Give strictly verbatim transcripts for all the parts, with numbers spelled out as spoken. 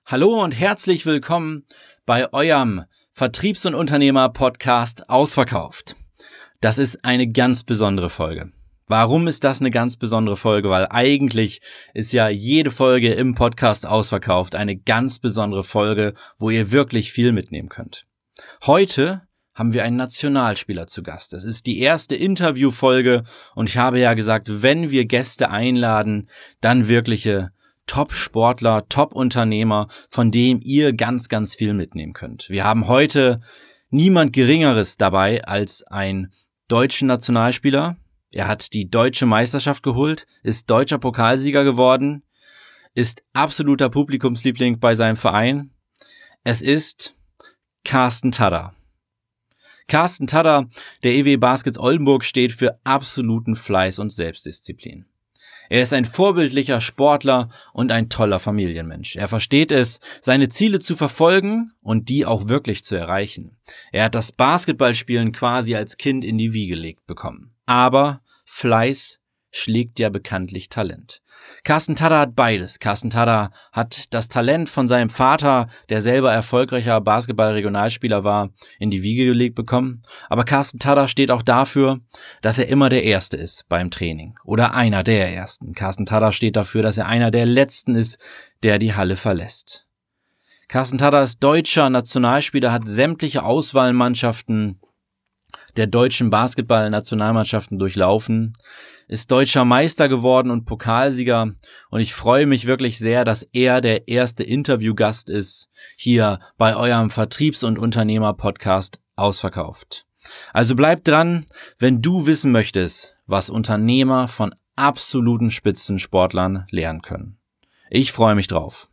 Hallo und herzlich willkommen bei eurem Vertriebs- und Unternehmer-Podcast Ausverkauft. Das ist eine ganz besondere Folge. Warum ist das eine ganz besondere Folge? Weil eigentlich ist ja jede Folge im Podcast Ausverkauft eine ganz besondere Folge, wo ihr wirklich viel mitnehmen könnt. Heute haben wir einen Nationalspieler zu Gast. Es ist die erste Interviewfolge und ich habe ja gesagt, wenn wir Gäste einladen, dann wirkliche Top-Sportler, Top-Unternehmer, von dem ihr ganz, ganz viel mitnehmen könnt. Wir haben heute niemand Geringeres dabei als einen deutschen Nationalspieler. Er hat die deutsche Meisterschaft geholt, ist deutscher Pokalsieger geworden, ist absoluter Publikumsliebling bei seinem Verein. Es ist Carsten Tadder. Carsten Tadder, der E W Baskets Oldenburg, steht für absoluten Fleiß und Selbstdisziplin. Er ist ein vorbildlicher Sportler und ein toller Familienmensch. Er versteht es, seine Ziele zu verfolgen und die auch wirklich zu erreichen. Er hat das Basketballspielen quasi als Kind in die Wiege gelegt bekommen. Aber Fleiß schlägt ja bekanntlich Talent. Carsten Tadder hat beides. Carsten Tadder hat das Talent von seinem Vater, der selber erfolgreicher Basketball-Regionalspieler war, in die Wiege gelegt bekommen. Aber Carsten Tadder steht auch dafür, dass er immer der Erste ist beim Training oder einer der Ersten. Carsten Tadder steht dafür, dass er einer der Letzten ist, der die Halle verlässt. Carsten Tadder ist deutscher Nationalspieler, hat sämtliche Auswahlmannschaften der deutschen Basketball-Nationalmannschaften durchlaufen, ist deutscher Meister geworden und Pokalsieger und ich freue mich wirklich sehr, dass er der erste Interviewgast ist hier bei eurem Vertriebs- und Unternehmer-Podcast Ausverkauft. Also bleibt dran, wenn du wissen möchtest, was Unternehmer von absoluten Spitzensportlern lernen können. Ich freue mich drauf.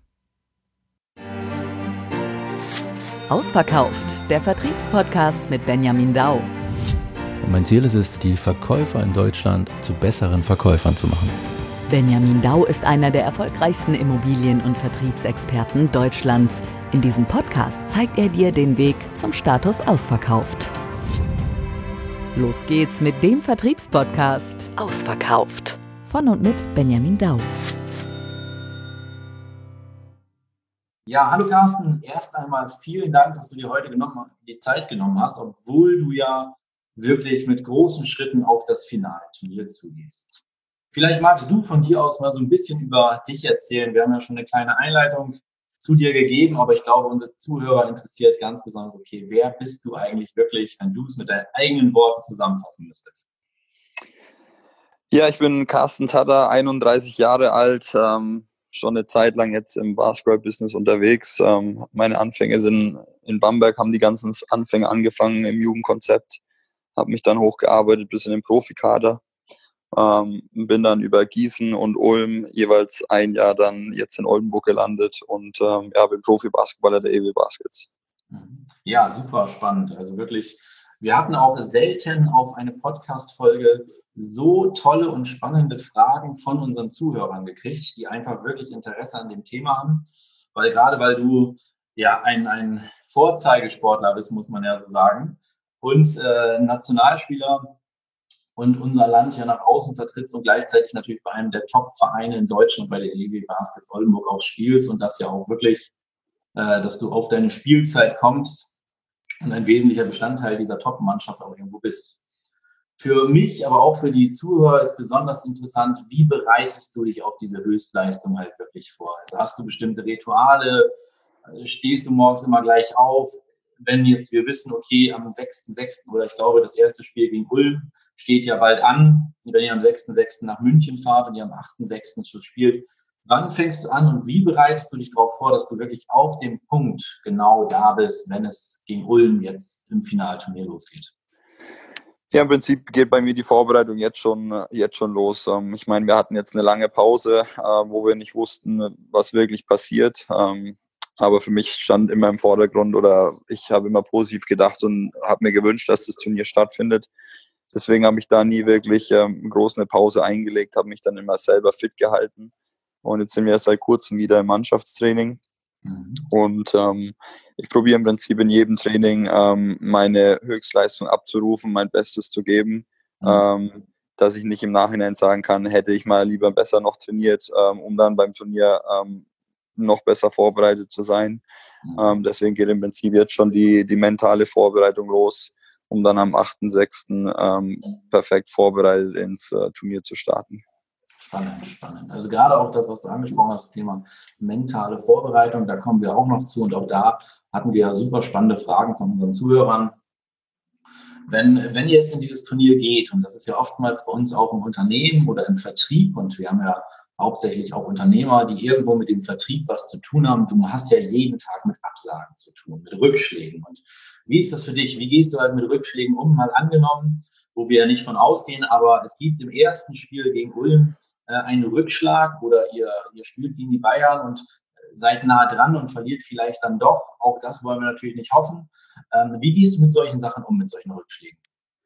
Ausverkauft, der Vertriebspodcast mit Benjamin Dau. Und mein Ziel ist es, die Verkäufer in Deutschland zu besseren Verkäufern zu machen. Benjamin Dau ist einer der erfolgreichsten Immobilien- und Vertriebsexperten Deutschlands. In diesem Podcast zeigt er dir den Weg zum Status Ausverkauft. Los geht's mit dem Vertriebspodcast Ausverkauft. Von und mit Benjamin Dau. Ja, hallo Carsten. Erst einmal vielen Dank, dass du dir heute genommen, die Zeit genommen hast, obwohl du ja wirklich mit großen Schritten auf das Finalturnier zugehst. Vielleicht magst du von dir aus mal so ein bisschen über dich erzählen. Wir haben ja schon eine kleine Einleitung zu dir gegeben, aber ich glaube, unsere Zuhörer interessiert ganz besonders, okay, wer bist du eigentlich wirklich, wenn du es mit deinen eigenen Worten zusammenfassen müsstest? Ja, ich bin Carsten Tadder, einunddreißig Jahre alt, ähm, schon eine Zeit lang jetzt im Basketball-Business unterwegs. Ähm, meine Anfänge sind in Bamberg, haben die ganzen Anfänge angefangen im Jugendkonzept. Habe mich dann hochgearbeitet bis in den Profikader, ähm, bin dann über Gießen und Ulm jeweils ein Jahr dann jetzt in Oldenburg gelandet und ähm, ja, bin Profi-Basketballer der E W Baskets. Ja, super spannend. Also wirklich, wir hatten auch selten auf eine Podcast-Folge so tolle und spannende Fragen von unseren Zuhörern gekriegt, die einfach wirklich Interesse an dem Thema haben, weil gerade weil du ja ein, ein Vorzeigesportler bist, muss man ja so sagen, und äh, Nationalspieler und unser Land ja nach außen vertrittst und gleichzeitig natürlich bei einem der Top-Vereine in Deutschland, bei der E W Baskets Oldenburg auch spielst und das ja auch wirklich, äh, dass du auf deine Spielzeit kommst und ein wesentlicher Bestandteil dieser Top-Mannschaft auch irgendwo bist. Für mich, aber auch für die Zuhörer ist besonders interessant, wie bereitest du dich auf diese Höchstleistung halt wirklich vor? Also hast du bestimmte Rituale? Stehst du morgens immer gleich auf? Wenn jetzt wir wissen, okay, am sechsten sechsten oder ich glaube, das erste Spiel gegen Ulm steht ja bald an. Und wenn ihr am sechsten sechsten nach München fahrt und ihr am achten sechsten schon spielt, wann fängst du an und wie bereitest du dich darauf vor, dass du wirklich auf dem Punkt genau da bist, wenn es gegen Ulm jetzt im Finalturnier losgeht? Ja, im Prinzip geht bei mir die Vorbereitung jetzt schon, jetzt schon los. Ich meine, wir hatten jetzt eine lange Pause, wo wir nicht wussten, was wirklich passiert. Aber für mich stand immer im Vordergrund oder ich habe immer positiv gedacht und habe mir gewünscht, dass das Turnier stattfindet. Deswegen habe ich da nie wirklich ähm, groß eine Pause eingelegt, habe mich dann immer selber fit gehalten. Und jetzt sind wir seit kurzem wieder im Mannschaftstraining. Mhm. Und ähm, ich probiere im Prinzip in jedem Training ähm, meine Höchstleistung abzurufen, mein Bestes zu geben, mhm. ähm, dass ich nicht im Nachhinein sagen kann, hätte ich mal lieber besser noch trainiert, ähm, um dann beim Turnier ähm, noch besser vorbereitet zu sein. Ähm, deswegen geht im Prinzip jetzt schon die, die mentale Vorbereitung los, um dann am achten sechsten ähm, perfekt vorbereitet ins äh, Turnier zu starten. Spannend, spannend. Also gerade auch das, was du angesprochen hast, das Thema mentale Vorbereitung, da kommen wir auch noch zu. Und auch da hatten wir super spannende Fragen von unseren Zuhörern. Wenn, wenn ihr jetzt in dieses Turnier geht, und das ist ja oftmals bei uns auch im Unternehmen oder im Vertrieb, und wir haben ja hauptsächlich auch Unternehmer, die irgendwo mit dem Vertrieb was zu tun haben. Du hast ja jeden Tag mit Absagen zu tun, mit Rückschlägen. Und wie ist das für dich? Wie gehst du halt mit Rückschlägen um? Mal angenommen, wo wir ja nicht von ausgehen, aber es gibt im ersten Spiel gegen Ulm äh, einen Rückschlag oder ihr, ihr spielt gegen die Bayern und seid nah dran und verliert vielleicht dann doch. Auch das wollen wir natürlich nicht hoffen. Ähm, wie gehst du mit solchen Sachen um, mit solchen Rückschlägen?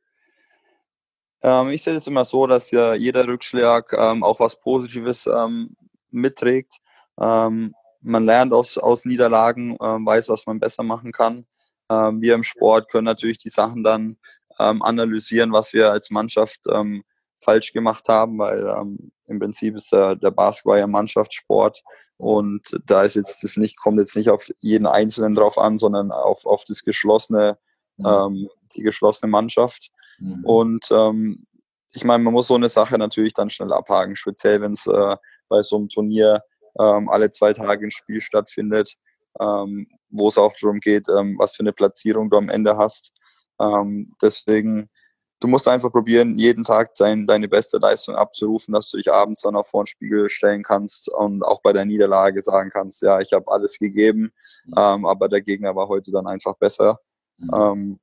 Ähm, ich sehe es immer so, dass ja jeder Rückschlag ähm, auch was Positives ähm, mitträgt. Ähm, man lernt aus, aus Niederlagen, ähm, weiß, was man besser machen kann. Ähm, wir im Sport können natürlich die Sachen dann ähm, analysieren, was wir als Mannschaft ähm, falsch gemacht haben, weil ähm, im Prinzip ist der, der Basketball ja Mannschaftssport und da ist jetzt das nicht, kommt jetzt nicht auf jeden Einzelnen drauf an, sondern auf, auf das geschlossene, ähm, die geschlossene Mannschaft. Mhm. Und ähm, ich meine, man muss so eine Sache natürlich dann schnell abhaken, speziell wenn es äh, bei so einem Turnier ähm, alle zwei Tage ein Spiel stattfindet, ähm, wo es auch darum geht, ähm, was für eine Platzierung du am Ende hast. Ähm, deswegen Du musst einfach probieren, jeden Tag dein, deine beste Leistung abzurufen, dass du dich abends dann auch vor den Spiegel stellen kannst und auch bei der Niederlage sagen kannst, ja, ich habe alles gegeben, ähm, aber der Gegner war heute dann einfach besser. Mhm. Ähm,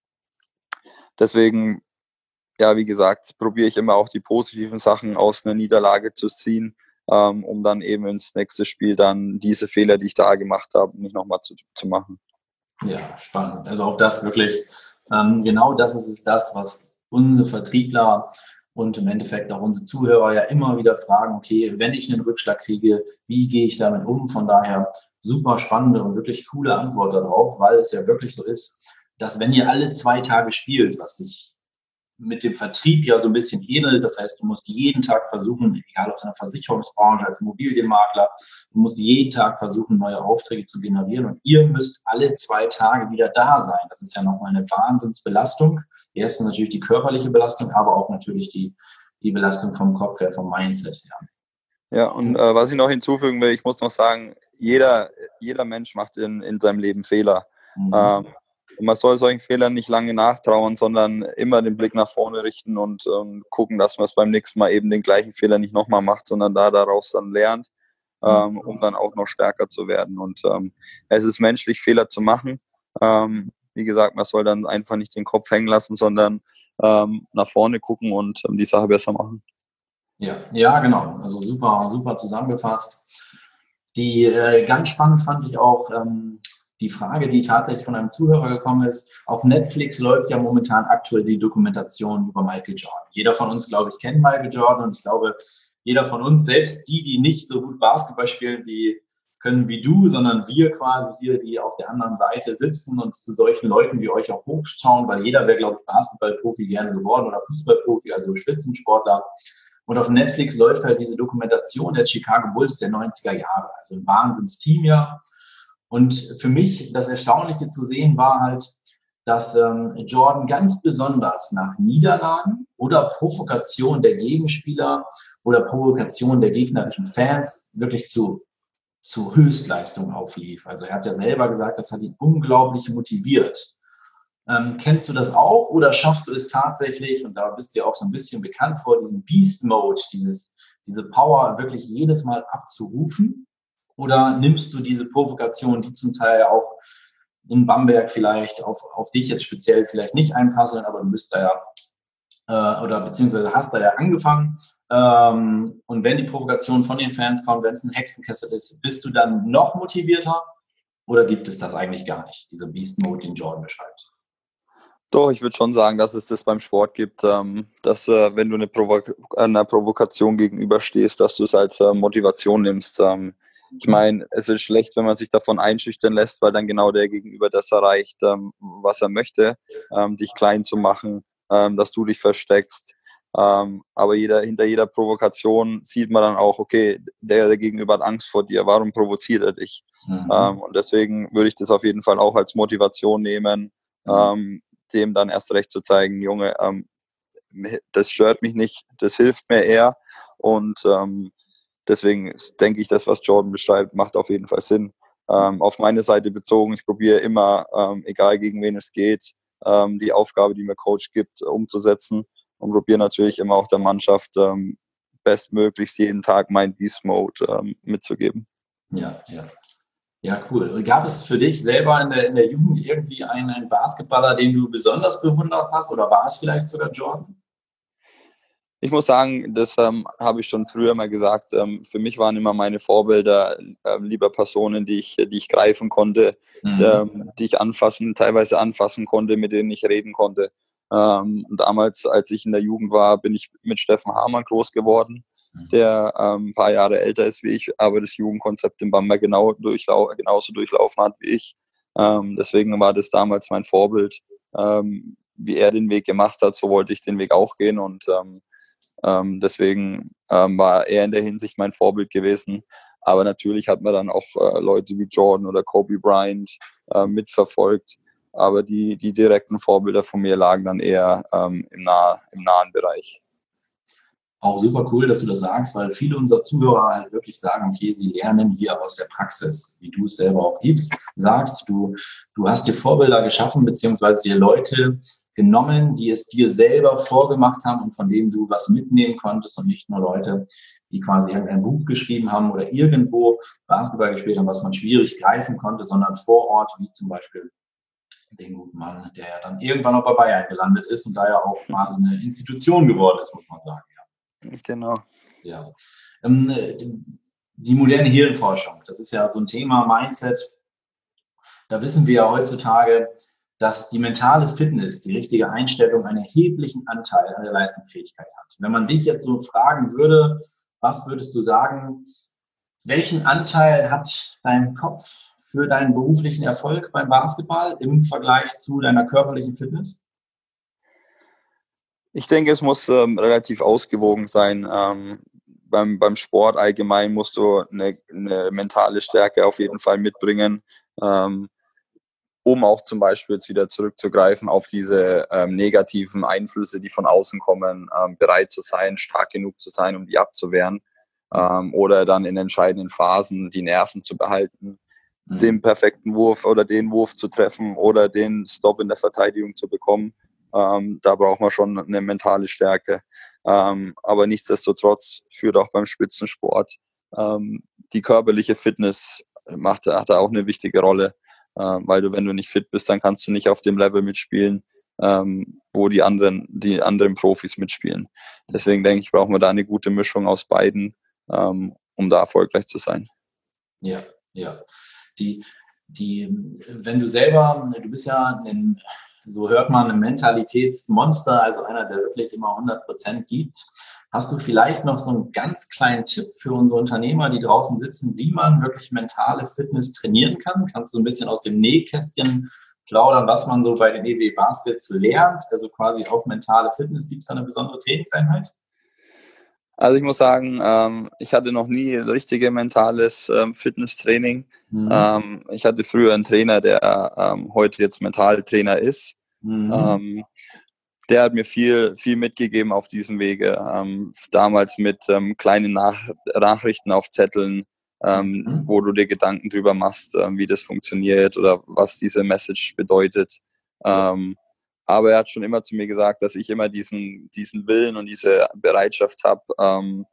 deswegen, ja, wie gesagt, probiere ich immer auch die positiven Sachen aus einer Niederlage zu ziehen, ähm, um dann eben ins nächste Spiel dann diese Fehler, die ich da gemacht habe, nicht nochmal zu, zu machen. Ja, spannend. Also auch das wirklich, ähm, genau das ist es das, was unsere Vertriebler und im Endeffekt auch unsere Zuhörer ja immer wieder fragen, okay, wenn ich einen Rückschlag kriege, wie gehe ich damit um? Von daher super spannende und wirklich coole Antwort darauf, weil es ja wirklich so ist, dass wenn ihr alle zwei Tage spielt, was sich mit dem Vertrieb ja so ein bisschen ähnelt. Das heißt, du musst jeden Tag versuchen, egal ob in der Versicherungsbranche, als Immobilienmakler, du musst jeden Tag versuchen, neue Aufträge zu generieren und ihr müsst alle zwei Tage wieder da sein. Das ist ja nochmal eine Wahnsinnsbelastung. Erstens natürlich die körperliche Belastung, aber auch natürlich die, die Belastung vom Kopf her, vom Mindset her. Ja, und äh, was ich noch hinzufügen will, ich muss noch sagen, jeder, jeder Mensch macht in, in seinem Leben Fehler. Mhm. Ähm, Und man soll solchen Fehlern nicht lange nachtrauern, sondern immer den Blick nach vorne richten und ähm, gucken, dass man es beim nächsten Mal eben den gleichen Fehler nicht nochmal macht, sondern da daraus dann lernt, ähm, um dann auch noch stärker zu werden. Und ähm, es ist menschlich, Fehler zu machen. Ähm, wie gesagt, man soll dann einfach nicht den Kopf hängen lassen, sondern ähm, nach vorne gucken und ähm, die Sache besser machen. Ja, ja, genau. Also super, super zusammengefasst. Die äh, ganz spannend fand ich auch ähm, die Frage, die tatsächlich von einem Zuhörer gekommen ist. Auf Netflix läuft ja momentan aktuell die Dokumentation über Michael Jordan. Jeder von uns, glaube ich, kennt Michael Jordan und ich glaube, jeder von uns, selbst die, die nicht so gut Basketball spielen, wie können wie du, sondern wir quasi hier, die auf der anderen Seite sitzen und zu solchen Leuten wie euch auch hochschauen, weil jeder wäre, glaube ich, Basketballprofi gerne geworden oder Fußballprofi, also Spitzensportler. Und auf Netflix läuft halt diese Dokumentation der Chicago Bulls der neunziger Jahre. Also ein Wahnsinnsteam ja. Und für mich das Erstaunliche zu sehen war halt, dass ähm, Jordan ganz besonders nach Niederlagen oder Provokation der Gegenspieler oder Provokation der gegnerischen Fans wirklich zu, zu Höchstleistung auflief. Also er hat ja selber gesagt, das hat ihn unglaublich motiviert. Ähm, kennst du das auch oder schaffst du es tatsächlich, und da bist du ja auch so ein bisschen bekannt vor, diesen Beast-Mode, dieses, diese Power wirklich jedes Mal abzurufen? Oder nimmst du diese Provokation, die zum Teil ja auch in Bamberg vielleicht auf, auf dich jetzt speziell vielleicht nicht einpassen, aber du bist da ja, äh, oder beziehungsweise hast da ja angefangen. Ähm, und wenn die Provokation von den Fans kommt, wenn es ein Hexenkessel ist, bist du dann noch motivierter? Oder gibt es das eigentlich gar nicht, diese Beast-Mode, den Jordan beschreibt? Doch, ich würde schon sagen, dass es das beim Sport gibt, ähm, dass äh, wenn du eine Provo- einer Provokation gegenüberstehst, dass du es als äh, Motivation nimmst. Ähm, ich meine, es ist schlecht, wenn man sich davon einschüchtern lässt, weil dann genau der Gegenüber das erreicht, ähm, was er möchte, ähm, dich klein zu machen, ähm, dass du dich versteckst. Ähm, aber jeder, hinter jeder Provokation sieht man dann auch, okay, der, der Gegenüber hat Angst vor dir, warum provoziert er dich? Mhm. Ähm, und deswegen würde ich das auf jeden Fall auch als Motivation nehmen, mhm. ähm, dem dann erst recht zu zeigen, Junge, ähm, das stört mich nicht, das hilft mir eher. Und ähm, deswegen denke ich, das, was Jordan beschreibt, macht auf jeden Fall Sinn. Ähm, auf meine Seite bezogen, ich probiere immer, ähm, egal gegen wen es geht, ähm, die Aufgabe, die mir Coach gibt, umzusetzen und probiere natürlich immer auch der Mannschaft ähm, bestmöglichst jeden Tag mein Beast Mode ähm, mitzugeben. Ja, ja. Ja, cool. Gab es für dich selber in der, in der Jugend irgendwie einen, einen Basketballer, den du besonders bewundert hast, oder war es vielleicht sogar Jordan? Ich muss sagen, das ähm, habe ich schon früher mal gesagt. Ähm, für mich waren immer meine Vorbilder ähm, lieber Personen, die ich, die ich greifen konnte, mhm. ähm, die ich anfassen, teilweise anfassen konnte, mit denen ich reden konnte. Ähm, damals, als ich in der Jugend war, bin ich mit Steffen Hamann groß geworden, mhm. der ähm, ein paar Jahre älter ist wie ich, aber das Jugendkonzept in Bamberg genau durchlau- genauso durchlaufen hat wie ich. Ähm, deswegen war das damals mein Vorbild. Ähm, wie er den Weg gemacht hat, so wollte ich den Weg auch gehen, und ähm, Ähm, deswegen ähm, war er in der Hinsicht mein Vorbild gewesen. Aber natürlich hat man dann auch äh, Leute wie Jordan oder Kobe Bryant äh, mitverfolgt. Aber die, die direkten Vorbilder von mir lagen dann eher ähm, im, nah, im nahen Bereich. Auch super cool, dass du das sagst, weil viele unserer Zuhörer halt wirklich sagen, okay, sie lernen hier aus der Praxis, wie du es selber auch gibst, sagst. Du, du hast dir Vorbilder geschaffen, beziehungsweise dir Leute genommen, die es dir selber vorgemacht haben und von denen du was mitnehmen konntest, und nicht nur Leute, die quasi irgendein Buch geschrieben haben oder irgendwo Basketball gespielt haben, was man schwierig greifen konnte, sondern vor Ort, wie zum Beispiel den guten Mann, der ja dann irgendwann auch bei Bayern gelandet ist und da ja auch quasi eine Institution geworden ist, muss man sagen. Genau. Ja. Die moderne Hirnforschung, das ist ja so ein Thema, Mindset. Da wissen wir ja heutzutage, dass die mentale Fitness, die richtige Einstellung, einen erheblichen Anteil an der Leistungsfähigkeit hat. Wenn man dich jetzt so fragen würde, was würdest du sagen, welchen Anteil hat dein Kopf für deinen beruflichen Erfolg beim Basketball im Vergleich zu deiner körperlichen Fitness? Ich denke, es muss ähm, relativ ausgewogen sein. Ähm, beim, beim Sport allgemein musst du eine, eine mentale Stärke auf jeden Fall mitbringen, ähm, um auch zum Beispiel jetzt wieder zurückzugreifen auf diese ähm, negativen Einflüsse, die von außen kommen, ähm, bereit zu sein, stark genug zu sein, um die abzuwehren, ähm, oder dann in entscheidenden Phasen die Nerven zu behalten, mhm. den perfekten Wurf oder den Wurf zu treffen oder den Stop in der Verteidigung zu bekommen. Ähm, da braucht man schon eine mentale Stärke. Ähm, aber nichtsdestotrotz führt auch beim Spitzensport ähm, die körperliche Fitness macht, hat da auch eine wichtige Rolle. Ähm, weil du, wenn du nicht fit bist, dann kannst du nicht auf dem Level mitspielen, ähm, wo die anderen, die anderen Profis mitspielen. Deswegen denke ich, brauchen wir da eine gute Mischung aus beiden, ähm, um da erfolgreich zu sein. Ja, ja. Die, die, wenn du selber, du bist ja ein, so hört man, ein Mentalitätsmonster, also einer, der wirklich immer hundert Prozent gibt. Hast du vielleicht noch so einen ganz kleinen Tipp für unsere Unternehmer, die draußen sitzen, wie man wirklich mentale Fitness trainieren kann? Kannst du ein bisschen aus dem Nähkästchen plaudern, was man so bei den E W Baskets lernt? Also quasi auf mentale Fitness. Gibt es da eine besondere Trainingseinheit? Also ich muss sagen, ähm, ich hatte noch nie ein richtiges mentales ähm, Fitnesstraining. Mhm. Ähm, ich hatte früher einen Trainer, der ähm, heute jetzt Mentaltrainer ist. Mhm. Ähm, der hat mir viel, viel mitgegeben auf diesem Wege. Ähm, damals mit ähm, kleinen Nach- Nachrichten auf Zetteln, ähm, mhm. wo du dir Gedanken drüber machst, ähm, wie das funktioniert oder was diese Message bedeutet. Ähm, aber er hat schon immer zu mir gesagt, dass ich immer diesen, diesen Willen und diese Bereitschaft habe, ähm,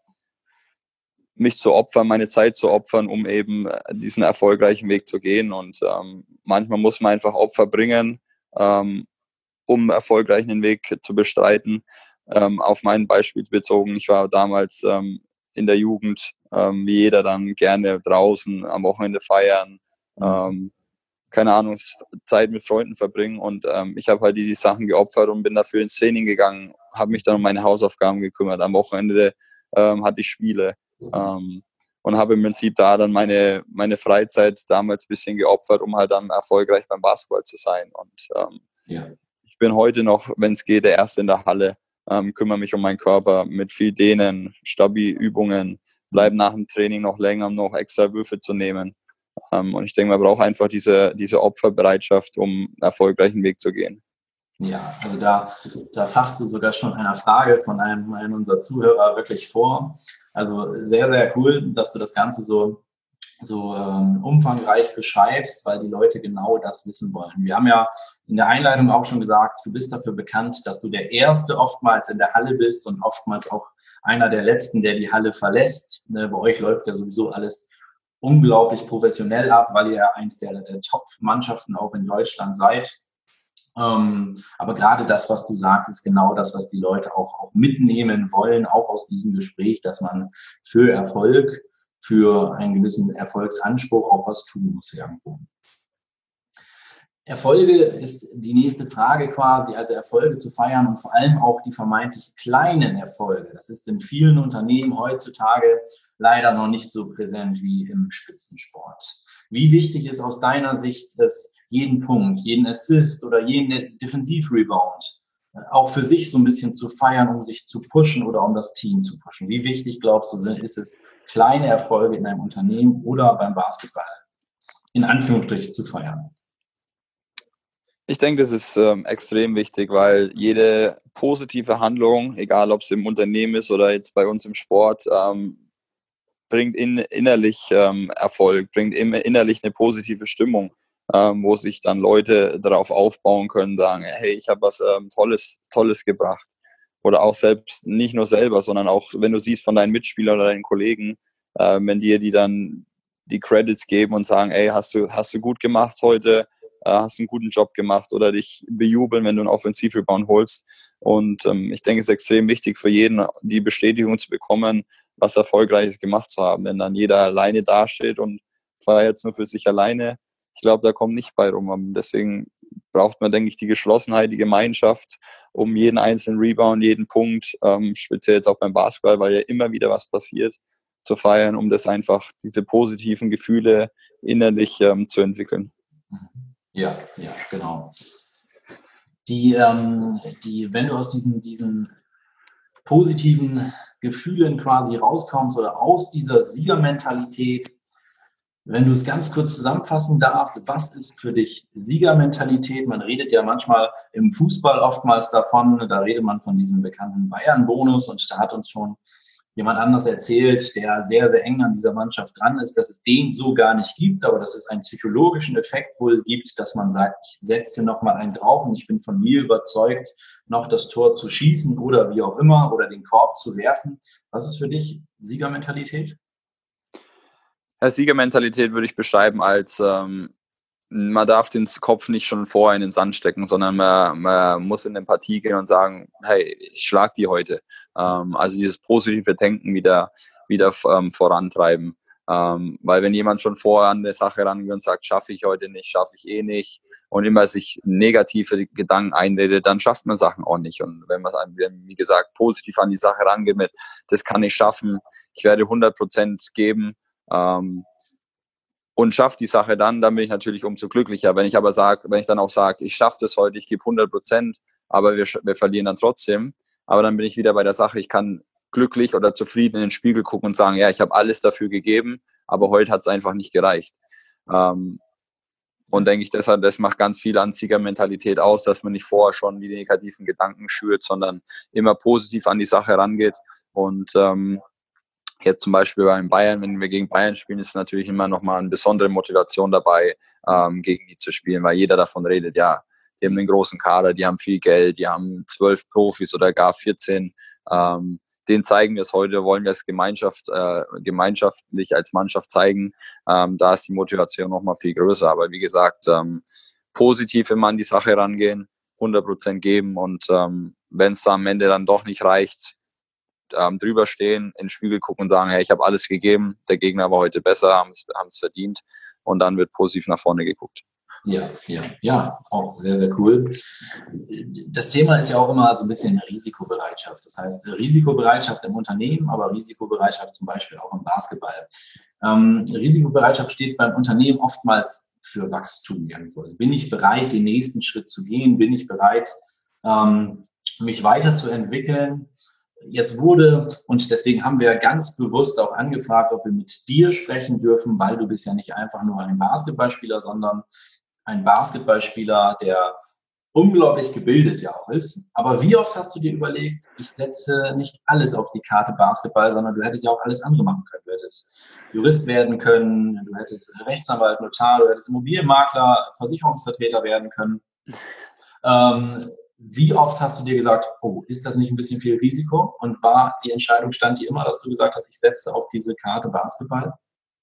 mich zu opfern, meine Zeit zu opfern, um eben diesen erfolgreichen Weg zu gehen. Und ähm, manchmal muss man einfach Opfer bringen, ähm, um erfolgreich den Weg zu bestreiten. Ähm, auf mein Beispiel bezogen, ich war damals ähm, in der Jugend, ähm, wie jeder, dann gerne draußen am Wochenende feiern, ähm, keine Ahnung, Zeit mit Freunden verbringen, und ähm, ich habe halt die, die Sachen geopfert und bin dafür ins Training gegangen, habe mich dann um meine Hausaufgaben gekümmert. Am Wochenende ähm, hatte ich Spiele ähm, und habe im Prinzip da dann meine, meine Freizeit damals ein bisschen geopfert, um halt dann erfolgreich beim Basketball zu sein. Und ähm, ja. Ich bin heute noch, wenn es geht, der Erste in der Halle. ähm, kümmere mich um meinen Körper mit viel Dehnen, Stabi-Übungen, bleibe nach dem Training noch länger, um noch extra Würfe zu nehmen. Ähm, und ich denke, man braucht einfach diese, diese Opferbereitschaft, um einen erfolgreichen Weg zu gehen. Ja, also da, da fasst du sogar schon einer Frage von einem, einem unserer Zuhörer wirklich vor. Also sehr, sehr cool, dass du das Ganze so, so ähm, umfangreich beschreibst, weil die Leute genau das wissen wollen. Wir haben ja in der Einleitung auch schon gesagt, du bist dafür bekannt, dass du der Erste oftmals in der Halle bist und oftmals auch einer der Letzten, der die Halle verlässt. Ne, bei euch läuft ja sowieso alles unglaublich professionell ab, weil ihr ja eins der, der Top-Mannschaften auch in Deutschland seid. Ähm, aber gerade das, was du sagst, ist genau das, was die Leute auch, auch mitnehmen wollen, auch aus diesem Gespräch, dass man für Erfolg, für einen gewissen Erfolgsanspruch auch was tun muss irgendwo. Erfolge ist die nächste Frage quasi, also Erfolge zu feiern und vor allem auch die vermeintlich kleinen Erfolge. Das ist in vielen Unternehmen heutzutage leider noch nicht so präsent wie im Spitzensport. Wie wichtig ist aus deiner Sicht es, jeden Punkt, jeden Assist oder jeden Defensivrebound auch für sich so ein bisschen zu feiern, um sich zu pushen oder um das Team zu pushen? Wie wichtig, glaubst du, ist es, kleine Erfolge in einem Unternehmen oder beim Basketball in Anführungsstrichen zu feiern? Ich denke, das ist ähm, extrem wichtig, weil jede positive Handlung, egal ob es im Unternehmen ist oder jetzt bei uns im Sport, ähm, bringt in, innerlich ähm, Erfolg, bringt immer innerlich eine positive Stimmung, ähm, wo sich dann Leute darauf aufbauen können, sagen, hey, ich habe was ähm, Tolles, Tolles gebracht. Oder auch selbst, nicht nur selber, sondern auch, wenn du siehst von deinen Mitspielern oder deinen Kollegen, äh, wenn dir die dann die Credits geben und sagen, ey, hast du, hast du gut gemacht heute, äh, hast einen guten Job gemacht, oder dich bejubeln, wenn du einen Offensivrebound holst. Und ähm, ich denke, es ist extrem wichtig für jeden, die Bestätigung zu bekommen, was Erfolgreiches gemacht zu haben. Wenn dann jeder alleine dasteht und feiert nur für sich alleine, ich glaube, da kommt nicht bei rum. Deswegen braucht man, denke ich, die Geschlossenheit, die Gemeinschaft, um jeden einzelnen Rebound, jeden Punkt, ähm, speziell jetzt auch beim Basketball, weil ja immer wieder was passiert, zu feiern, um das einfach, diese positiven Gefühle innerlich ähm, zu entwickeln. Ja, ja, genau. Die, ähm, die, wenn du aus diesen, diesen positiven Gefühlen quasi rauskommst oder aus dieser Siegermentalität, wenn du es ganz kurz zusammenfassen darfst, was ist für dich Siegermentalität? Man redet ja manchmal im Fußball oftmals davon, da redet man von diesem bekannten Bayern-Bonus, und da hat uns schon jemand anders erzählt, der sehr, sehr eng an dieser Mannschaft dran ist, dass es den so gar nicht gibt, aber dass es einen psychologischen Effekt wohl gibt, dass man sagt, ich setze nochmal einen drauf und ich bin von mir überzeugt, noch das Tor zu schießen oder wie auch immer oder den Korb zu werfen. Was ist für dich Siegermentalität? Ja, Siegermentalität würde ich beschreiben als, ähm, man darf den Kopf nicht schon vorher in den Sand stecken, sondern man, man muss in eine Partie gehen und sagen, hey, ich schlag die heute. Ähm, also dieses positive Denken wieder, wieder ähm, vorantreiben. Ähm, weil wenn jemand schon vorher an eine Sache rangeht und sagt, schaffe ich heute nicht, schaffe ich eh nicht, und immer sich negative Gedanken einredet, dann schafft man Sachen auch nicht. Und wenn man, wie gesagt, positiv an die Sache rangeht mit, das kann ich schaffen, ich werde hundert Prozent geben, ähm, und schafft die Sache dann, dann bin ich natürlich umso glücklicher. Wenn ich aber sage, wenn ich dann auch sage, ich schaffe das heute, ich gebe hundert Prozent, aber wir, wir verlieren dann trotzdem, aber dann bin ich wieder bei der Sache, ich kann glücklich oder zufrieden in den Spiegel gucken und sagen, ja, ich habe alles dafür gegeben, aber heute hat es einfach nicht gereicht. Ähm, und denke ich, deshalb, das macht ganz viel an Siegermentalität aus, dass man nicht vorher schon die negativen Gedanken schürt, sondern immer positiv an die Sache rangeht. Und ähm, jetzt zum Beispiel beim Bayern, wenn wir gegen Bayern spielen, ist natürlich immer nochmal eine besondere Motivation dabei, ähm, gegen die zu spielen, weil jeder davon redet, ja, die haben einen großen Kader, die haben viel Geld, die haben zwölf Profis oder gar vierzehn. Ähm, denen zeigen wir es heute, wollen wir es Gemeinschaft, äh, gemeinschaftlich als Mannschaft zeigen. Ähm, da ist die Motivation nochmal viel größer. Aber wie gesagt, ähm, positiv immer an die Sache rangehen, hundert Prozent geben, und ähm, wenn es am Ende dann doch nicht reicht, Ähm, drüber stehen, in den Spiegel gucken und sagen, hey, ich habe alles gegeben, der Gegner war heute besser, haben es verdient, und dann wird positiv nach vorne geguckt. Ja, ja, ja, auch sehr, sehr cool. Das Thema ist ja auch immer so ein bisschen Risikobereitschaft. Das heißt, Risikobereitschaft im Unternehmen, aber Risikobereitschaft zum Beispiel auch im Basketball. Ähm, Risikobereitschaft steht beim Unternehmen oftmals für Wachstum irgendwo. Also bin ich bereit, den nächsten Schritt zu gehen? Bin ich bereit, ähm, mich weiterzuentwickeln. Jetzt wurde, und deswegen haben wir ganz bewusst auch angefragt, ob wir mit dir sprechen dürfen, weil du bist ja nicht einfach nur ein Basketballspieler, sondern ein Basketballspieler, der unglaublich gebildet ja auch ist. Aber wie oft hast du dir überlegt, ich setze nicht alles auf die Karte Basketball, sondern du hättest ja auch alles andere machen können. Du hättest Jurist werden können, du hättest Rechtsanwalt, Notar, du hättest Immobilienmakler, Versicherungsvertreter werden können. Ähm, wie oft hast du dir gesagt, oh, ist das nicht ein bisschen viel Risiko? Und war die Entscheidung, stand die immer, dass du gesagt hast, ich setze auf diese Karte Basketball?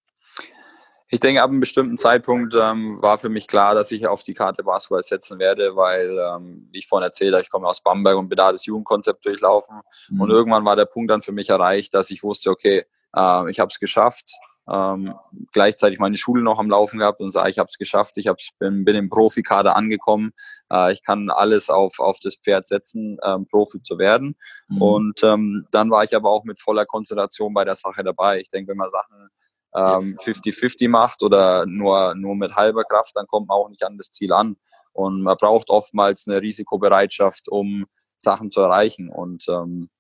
Ich denke, ab einem bestimmten Zeitpunkt ähm, war für mich klar, dass ich auf die Karte Basketball setzen werde, weil, ähm, wie ich vorhin erzählt habe, ich komme aus Bamberg und bin da das Jugendkonzept durchlaufen. Mhm. Und irgendwann war der Punkt dann für mich erreicht, dass ich wusste, okay, äh, ich habe es geschafft. Ähm, gleichzeitig meine Schule noch am Laufen gehabt und sage, ich habe es geschafft, ich hab's, bin, bin im Profikader angekommen. Äh, ich kann alles auf, auf das Pferd setzen, ähm, Profi zu werden. Mhm. Und ähm, dann war ich aber auch mit voller Konzentration bei der Sache dabei. Ich denke, wenn man Sachen ähm, fünfzig fünfzig macht oder nur, nur mit halber Kraft, dann kommt man auch nicht an das Ziel an. Und man braucht oftmals eine Risikobereitschaft, um Sachen zu erreichen. Und ähm,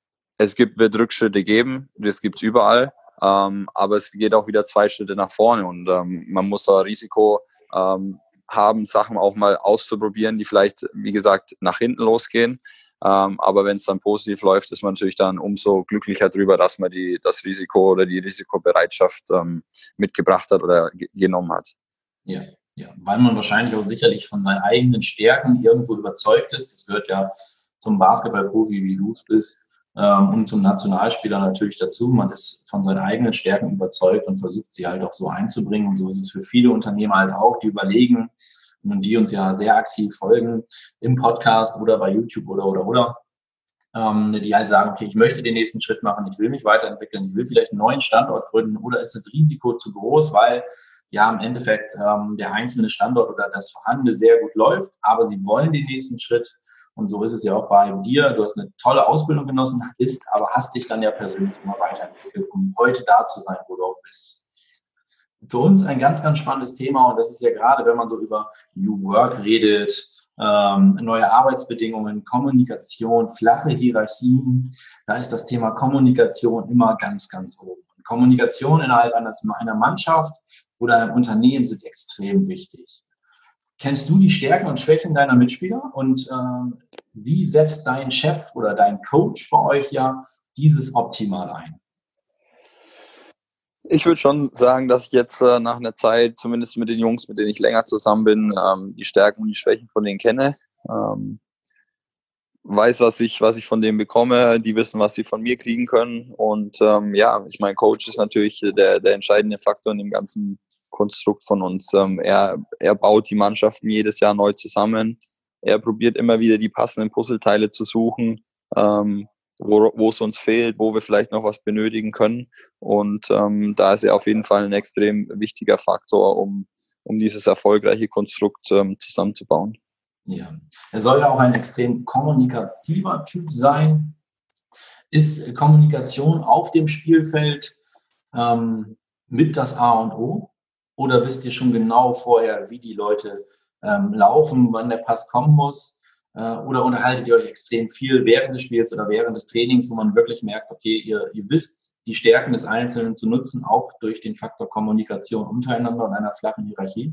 es gibt, wird Rückschritte geben, das gibt es überall, ähm, aber es geht auch wieder zwei Schritte nach vorne. Und ähm, man muss da Risiko ähm, haben, Sachen auch mal auszuprobieren, die vielleicht, wie gesagt, nach hinten losgehen. Ähm, aber wenn es dann positiv läuft, ist man natürlich dann umso glücklicher darüber, dass man die, das Risiko oder die Risikobereitschaft ähm, mitgebracht hat oder ge- genommen hat. Ja, ja, weil man wahrscheinlich auch sicherlich von seinen eigenen Stärken irgendwo überzeugt ist. Das gehört ja zum Basketballprofi, wie du es bist, ähm, und zum Nationalspieler natürlich dazu. Man ist von seinen eigenen Stärken überzeugt und versucht, sie halt auch so einzubringen. Und so ist es für viele Unternehmer halt auch, die überlegen, und die uns ja sehr aktiv folgen im Podcast oder bei YouTube oder, oder, oder, ähm, die halt sagen, okay, ich möchte den nächsten Schritt machen, ich will mich weiterentwickeln, ich will vielleicht einen neuen Standort gründen oder ist das Risiko zu groß, weil ja im Endeffekt ähm, der einzelne Standort oder das Vorhandene sehr gut läuft, aber sie wollen den nächsten Schritt. Und so ist es ja auch bei dir. Du hast eine tolle Ausbildung genossen, bist, aber hast dich dann ja persönlich immer weiterentwickelt, um heute da zu sein, wo du auch bist. Für uns ein ganz, ganz spannendes Thema und das ist ja gerade, wenn man so über New Work redet, ähm, neue Arbeitsbedingungen, Kommunikation, flache Hierarchien, da ist das Thema Kommunikation immer ganz, ganz oben. Und Kommunikation innerhalb eines, einer Mannschaft oder einem Unternehmen sind extrem wichtig. Kennst du die Stärken und Schwächen deiner Mitspieler und ähm, wie setzt dein Chef oder dein Coach bei euch ja dieses optimal ein? Ich würde schon sagen, dass ich jetzt äh, nach einer Zeit, zumindest mit den Jungs, mit denen ich länger zusammen bin, ähm, die Stärken und die Schwächen von denen kenne. Ähm, weiß, was ich, was ich von denen bekomme. Die wissen, was sie von mir kriegen können. Und ähm, ja, ich meine, Coach ist natürlich der, der entscheidende Faktor in dem ganzen Konstrukt von uns. Ähm, er, er baut die Mannschaften jedes Jahr neu zusammen. Er probiert immer wieder die passenden Puzzleteile zu suchen. Ähm, wo, wo es uns fehlt, wo wir vielleicht noch was benötigen können. Und ähm, da ist er auf jeden Fall ein extrem wichtiger Faktor, um, um dieses erfolgreiche Konstrukt ähm, zusammenzubauen. Ja, er soll ja auch ein extrem kommunikativer Typ sein. Ist Kommunikation auf dem Spielfeld ähm, mit das A und O? Oder wisst ihr schon genau vorher, wie die Leute ähm, laufen, wann der Pass kommen muss? Oder unterhaltet ihr euch extrem viel während des Spiels oder während des Trainings, wo man wirklich merkt, okay, ihr, ihr wisst, die Stärken des Einzelnen zu nutzen, auch durch den Faktor Kommunikation untereinander und einer flachen Hierarchie?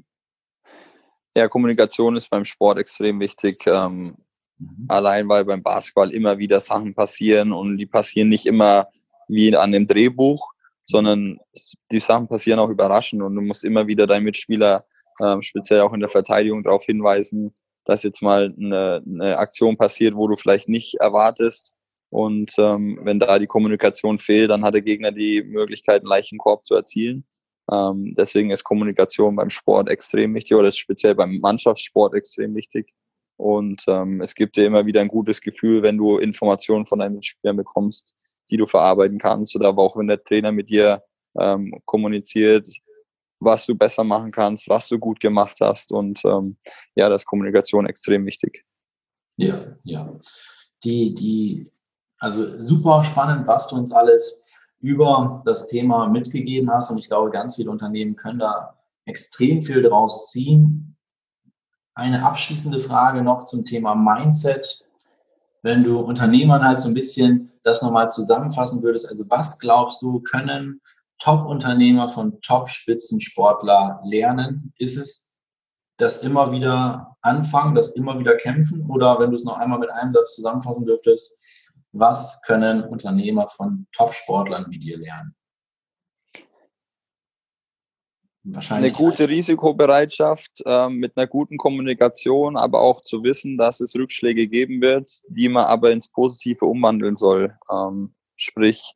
Ja, Kommunikation ist beim Sport extrem wichtig. Ähm, mhm. Allein, weil beim Basketball immer wieder Sachen passieren und die passieren nicht immer wie an dem Drehbuch, sondern die Sachen passieren auch überraschend und du musst immer wieder deinen Mitspieler, ähm, speziell auch in der Verteidigung, darauf hinweisen, dass jetzt mal eine, eine Aktion passiert, wo du vielleicht nicht erwartest. Und ähm, wenn da die Kommunikation fehlt, dann hat der Gegner die Möglichkeit, einen leichten Korb zu erzielen. Ähm, deswegen ist Kommunikation beim Sport extrem wichtig oder speziell beim Mannschaftssport extrem wichtig. Und ähm, es gibt dir immer wieder ein gutes Gefühl, wenn du Informationen von deinen Mitspielern bekommst, die du verarbeiten kannst. Oder aber auch wenn der Trainer mit dir ähm, kommuniziert, was du besser machen kannst, was du gut gemacht hast. Und ähm, ja, das ist Kommunikation extrem wichtig. Ja, ja. Die, die, also super spannend, was du uns alles über das Thema mitgegeben hast. Und ich glaube, ganz viele Unternehmen können da extrem viel draus ziehen. Eine abschließende Frage noch zum Thema Mindset. wenn du Unternehmern halt so ein bisschen das nochmal zusammenfassen würdest, also was glaubst du, können Top-Unternehmer von Top-Spitzensportler lernen? Ist es das immer wieder anfangen, das immer wieder kämpfen? Oder wenn du es noch einmal mit einem Satz zusammenfassen dürftest, was können Unternehmer von Top-Sportlern wie dir lernen? Wahrscheinlich eine gute Risikobereitschaft äh, mit einer guten Kommunikation, aber auch zu wissen, dass es Rückschläge geben wird, die man aber ins Positive umwandeln soll. Ähm, sprich,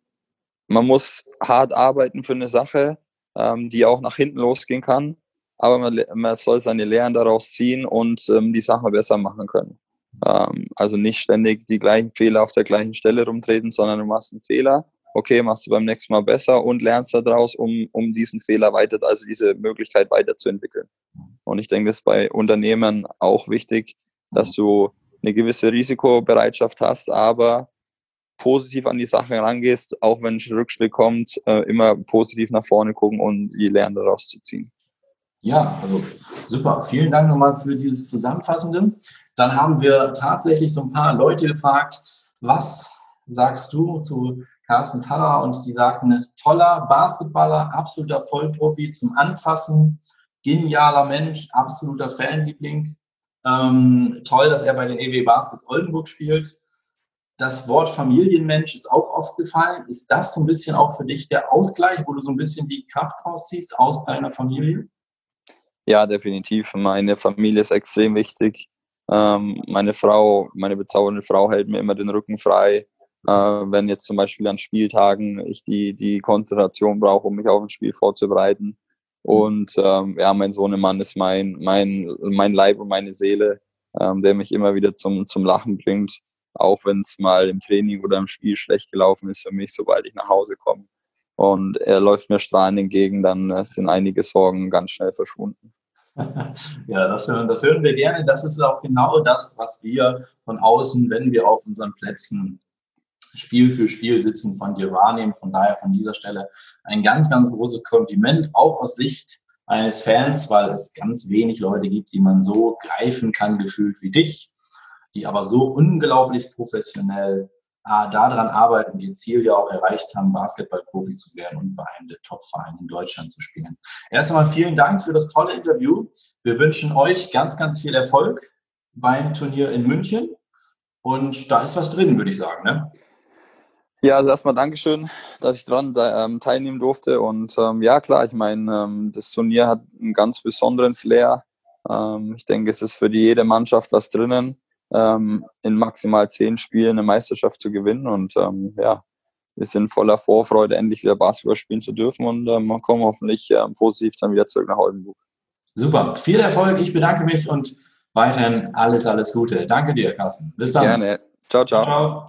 man muss hart arbeiten für eine Sache, ähm, die auch nach hinten losgehen kann, aber man, man soll seine Lehren daraus ziehen und ähm, die Sache besser machen können. Ähm, also nicht ständig die gleichen Fehler auf der gleichen Stelle rumtreten, sondern du machst einen Fehler. Okay, machst du beim nächsten Mal besser und lernst daraus, um, um diesen Fehler weiter, also diese Möglichkeit weiterzuentwickeln. Und ich denke, das ist bei Unternehmern auch wichtig, dass du eine gewisse Risikobereitschaft hast, aber positiv an die Sache rangehst, auch wenn ein Rückschlag kommt, äh, immer positiv nach vorne gucken und die Lehren daraus zu ziehen. Ja, also super. Vielen Dank nochmal für dieses Zusammenfassende. Dann haben wir tatsächlich so ein paar Leute gefragt, was sagst du zu Carsten Thaler, und die sagten, toller Basketballer, absoluter Vollprofi zum Anfassen, genialer Mensch, absoluter Fanliebling. Ähm, toll, dass er bei den E W Baskets Oldenburg spielt. Das Wort Familienmensch ist auch oft gefallen. Ist das so ein bisschen auch für dich der Ausgleich, wo du so ein bisschen die Kraft rausziehst aus deiner Familie? Ja, definitiv. Meine Familie ist extrem wichtig. Ähm, meine Frau, meine bezaubernde Frau hält mir immer den Rücken frei. Äh, wenn jetzt zum Beispiel an Spieltagen ich die, die Konzentration brauche, um mich auf ein Spiel vorzubereiten. Und ähm, ja, mein Sohnemann ist mein, mein, mein Leib und meine Seele, ähm, der mich immer wieder zum, zum Lachen bringt. Auch wenn es mal im Training oder im Spiel schlecht gelaufen ist für mich, sobald ich nach Hause komme. Und er läuft mir strahlend entgegen, dann äh, sind einige Sorgen ganz schnell verschwunden. Ja, das hören, das hören wir gerne. Das ist auch genau das, was wir von außen, wenn wir auf unseren Plätzen Spiel für Spiel sitzen, von dir wahrnehmen. Von daher von dieser Stelle ein ganz, ganz großes Kompliment, auch aus Sicht eines Fans, weil es ganz wenig Leute gibt, die man so greifen kann, gefühlt wie dich, die aber so unglaublich professionell äh, daran arbeiten, ihr Ziel ja auch erreicht haben, Basketballprofi zu werden und bei einem der Top-Vereine in Deutschland zu spielen. Erst einmal vielen Dank für das tolle Interview. Wir wünschen euch ganz, ganz viel Erfolg beim Turnier in München. Und da ist was drin, würde ich sagen, ne? Ja, also erstmal Dankeschön, dass ich dran ähm, teilnehmen durfte. Und ähm, ja, klar, ich meine, ähm, das Turnier hat einen ganz besonderen Flair. Ähm, ich denke, es ist für jede Mannschaft was drinnen, ähm, in maximal zehn Spielen eine Meisterschaft zu gewinnen. Und ähm, ja, wir sind voller Vorfreude, endlich wieder Basketball spielen zu dürfen. Und ähm, wir kommen hoffentlich äh, positiv dann wieder zurück nach Oldenburg. Super, viel Erfolg. Ich bedanke mich und weiterhin alles, alles Gute. Danke dir, Carsten. Bis dann. Gerne. Ciao, ciao. Ciao.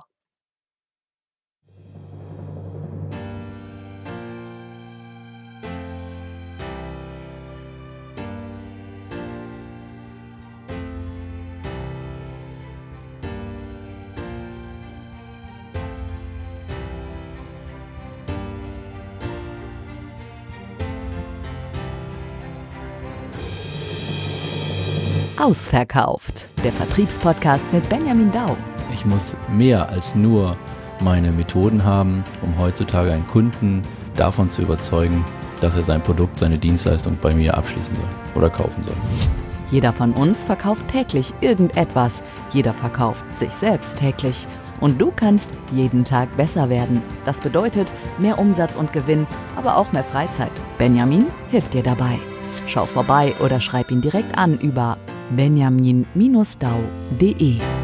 Ausverkauft, der Vertriebspodcast mit Benjamin Dau. Ich muss mehr als nur meine Methoden haben, um heutzutage einen Kunden davon zu überzeugen, dass er sein Produkt, seine Dienstleistung bei mir abschließen soll oder kaufen soll. Jeder von uns verkauft täglich irgendetwas. Jeder verkauft sich selbst täglich. Und du kannst jeden Tag besser werden. Das bedeutet mehr Umsatz und Gewinn, aber auch mehr Freizeit. Benjamin hilft dir dabei. Schau vorbei oder schreib ihn direkt an über benjamin Bindestrich dau punkt de.